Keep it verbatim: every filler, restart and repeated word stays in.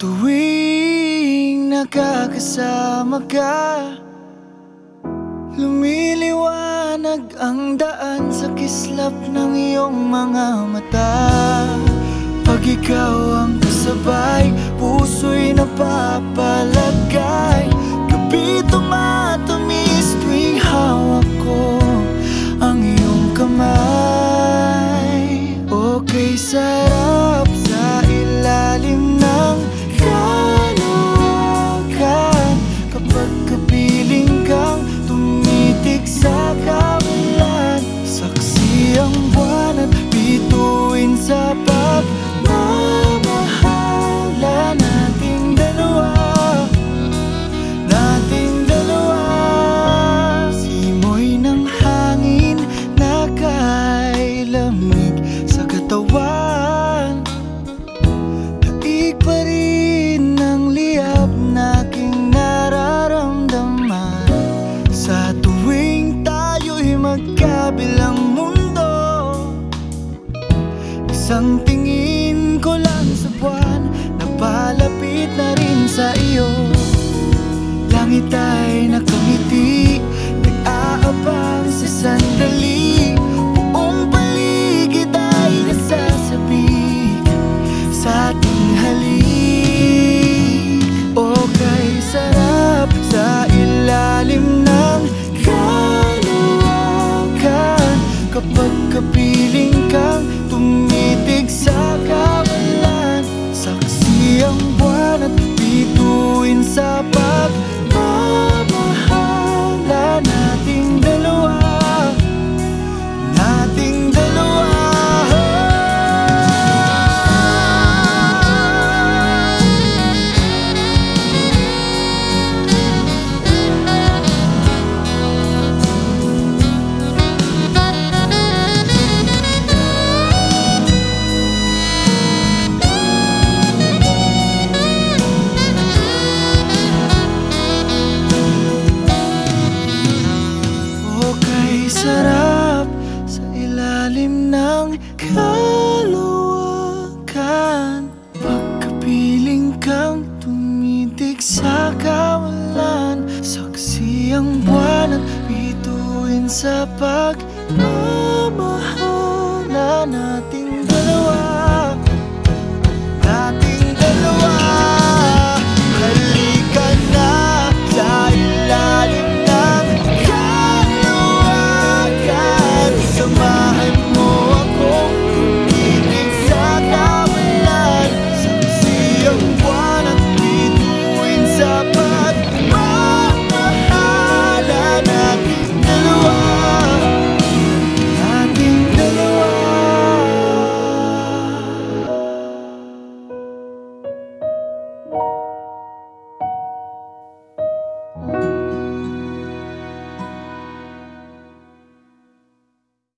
tuwing nakakasama ka, lumiliwanag ang daan sa kislap ng iyong mga mata. Pag ikaw ang kasabay, puso'y napapalagay. Gabi tumatamis tuwing hawak ko ang iyong kamay. Okay, sarap sa ilalim ng kalawakan, kapag kapiling kang tumitig sa kawalan. Saksi ang buwan at bituin sa pagmamahala nating dalawa, nating dalawa. Simoy ng hangin na kailamig sa katawan, daig pa rin ang liyab na aking nararamdaman. Sa tuwing tayo'y magkabilang mundo, isang tingin ko lang sa buwan, napalapit na rin sa iyo. Langit ay nakangiti, nag-aabang sa sandali. Buong paligid ay nasasabik sa ating halik. Okay, sarap sa ilalim ng kalawakan, kapag kapiling kang tumitig sa kawalan. Saksi ang buwan at bituin sa pagmamahala nating dalawa, nating dalawa. Sarap sa ilalim ng kalawakan, pagkapiling kang tumitig sa kawalan. Saksi ang buwan at bituin sa pagmamahala nating dalawa, nating